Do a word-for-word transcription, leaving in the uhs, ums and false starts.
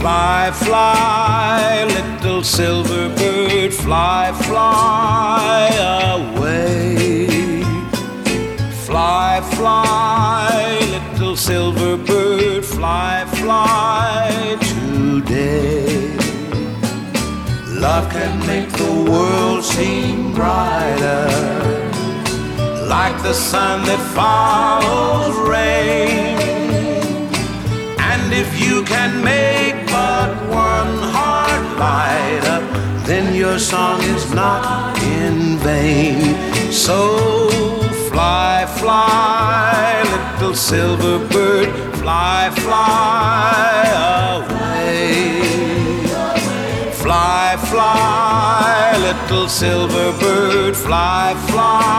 Fly, fly, little silver bird, fly, fly away. Fly, fly, little silver bird, fly, fly today. Love can make the world seem brighter, like the sun that follows rain. And if you can make but one heart light up, then your song is not in vain. So fly, fly, little silver bird, fly, fly away. Fly, fly, little silver bird, fly, fly.